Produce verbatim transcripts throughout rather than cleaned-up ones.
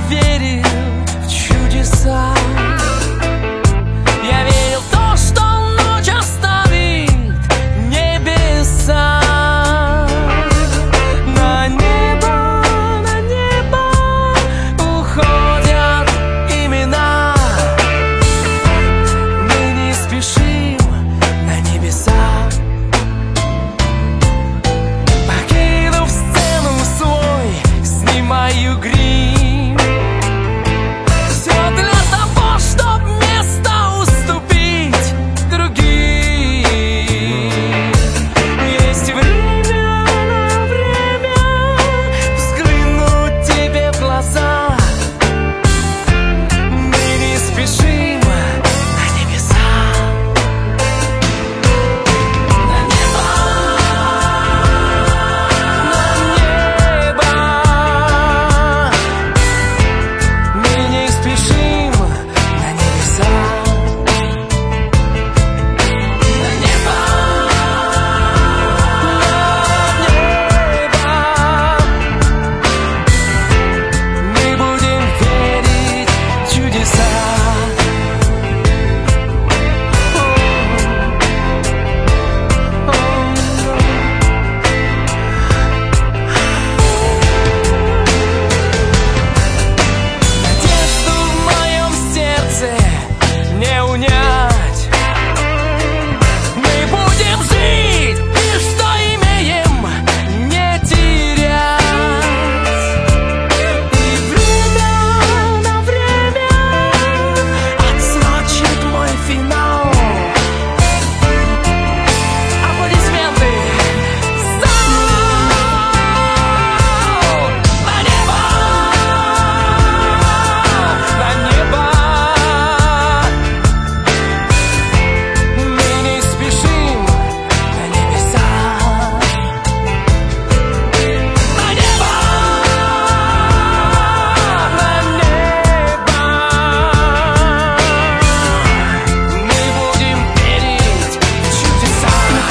верил в чудеса. Я верил в то, что ночь оставит небеса. На небо, на небо уходят имена. Мы не спешим на небеса. Покинув сцену свой, снимаю грим. Все для того, чтоб место уступить другим. Есть время на время взглянуть тебе в глаза. Мы не спешим на небеса. На небо, на небо. Мы не спешим на небеса. На небо, на небо. Мы будем верить в чудеса. Надежду в моем сердце не унять. Мы будем жить и что имеем не терять. И время на время отсрочит мой финал. Аплодисменты. Зал. На небо, на небо. Мы не спешим на небеса. На небо, на небо. Мы будем верить в чудеса.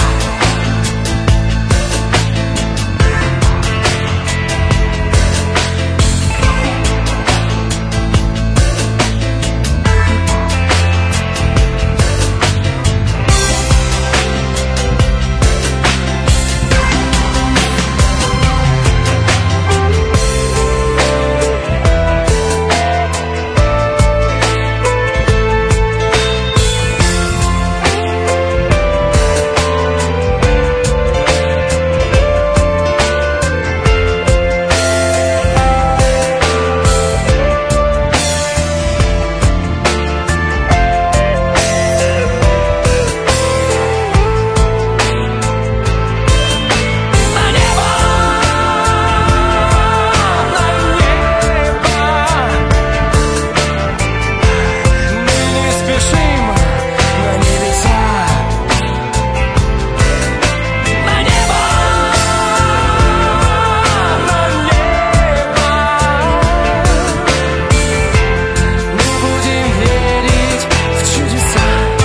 На небо, на небо. Мы не спешим на небеса. На небо, на небо. Мы будем верить в чудеса.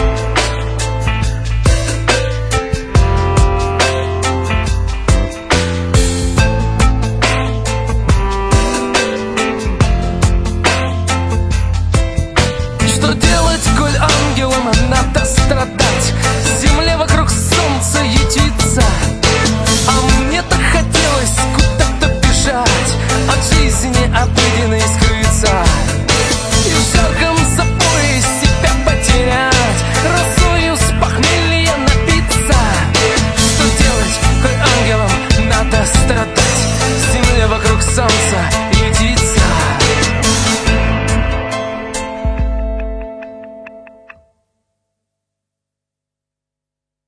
Что делать, коль ангелам надо страдать? Земле вокруг солнца ютится. А мне так хотелось куда-то бежать, от жизни обыденной скрыться. И в жарком запое себя потерять, росою с похмелья напиться. Что делать, коль ангелам надо страдать? Земле вокруг солнца